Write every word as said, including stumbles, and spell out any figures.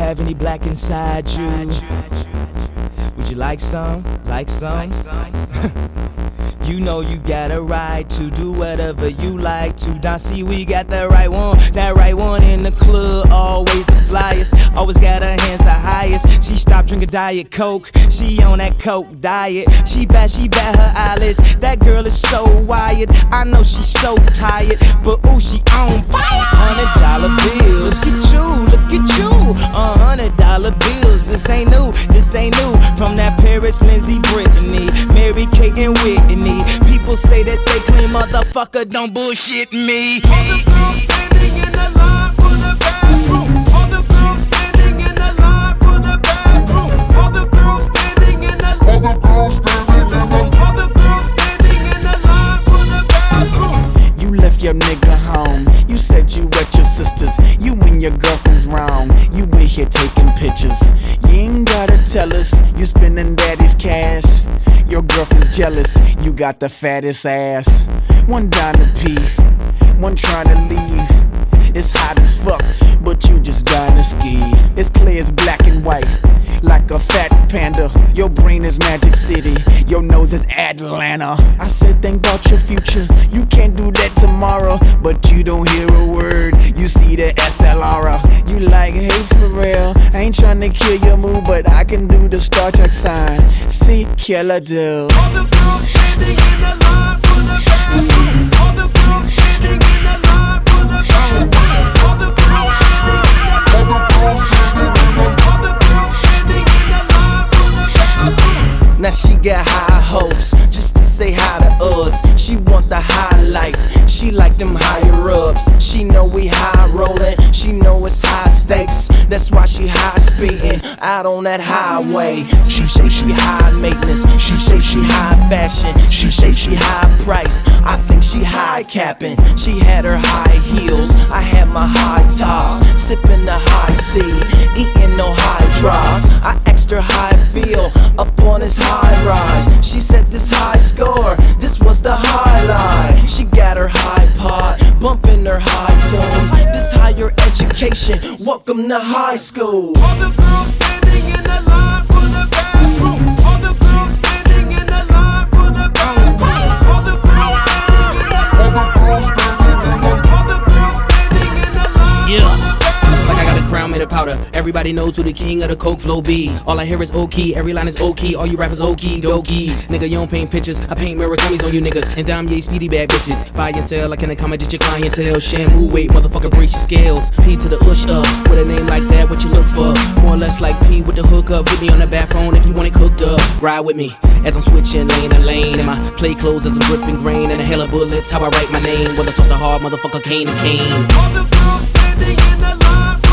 have any black inside you? Would you like some? Like some? You know you got a right to do whatever you like to. Now see, we got the right one, that right one in the club, always the flyest, always got her hands the highest. She stopped drinking Diet Coke, she on that Coke diet. She bat, she bat her eyelids, that girl is so wired. I know she's so tired, but ooh, she on fire. Hundred dollar bills, look at you, look at you. A hundred dollar bills, this ain't new, this ain't new. From that Paris, Lindsay, Brittany, Mary Kate and Whitney. People say that they clean, motherfucker, don't bullshit me. All the girls standing in the line for the bathroom. All the girls standing in the line for the bathroom. All the girls standing in the All the girls standing in the All the girls standing in the line for the bathroom. You left your nigga home. You said you at your sister's. You and your girlfriend's wrong. You in here taking pictures. You ain't gotta tell us you spending daddy's cash. Your girlfriend's jealous, you got the fattest ass. One down to pee, one trying to leave. It's hot as fuck, but you just dying to ski. It's clear as black and white, like a fat panda. Your brain is Magic City, your nose is Atlanta. I said think about your future, you can't do that tomorrow. But you don't hear a word, you see the S L R. You like, hey for real, I ain't tryna kill your mood, but I can do the Star Trek sign. See, killer do. All the girls standing in the line for the bathroom. All the girls standing in the line for the bathroom. All the girls standing in the All the girls standing in the All the girls standing in the line for the bathroom. Now she got high hopes, just to say hi to us. She want the high life, she like them higher ups. She know we high rolling, she know it's high stakes. That's why she high speeding out on that highway. She say she high maintenance, she say she high fashion, she say she high priced. I think she high capping. She had her high heels, I had my high tops, sipping the high C, eating no high drops. I asked her how I feel up on this high rise. She said this high score, this was the highlight. She got her high pot, bumping her high tunes. This higher education, welcome to high school. All the girls standing in the line for the bathroom. All the girls standing in the line for the bathroom. All the girls standing in the All the girls standing in the All the girls standing in the line Yeah. for the bathroom. Like I got a crown made of powder. Everybody knows who the king of the coke flow be. All I hear is O-key, every line is O-key. All you rappers O-key, dokie. Nigga, you don't paint pictures, I paint Murakami's on you niggas. And I'm ye speedy bad bitches. Buy and sell, I can accommodate your clientele. Shampoo weight, motherfucker, brace your scales. P to the ush up, with a name like that, what you look for? More or less like P with the hookup. Hit me on the bathroom if you want it cooked up. Ride with me, as I'm switching lane to lane. And my play clothes as I'm dripping grain. And a hell of bullets, how I write my name. Whether soft or hard, motherfucker, Kane is Kane. All the girls standing in the line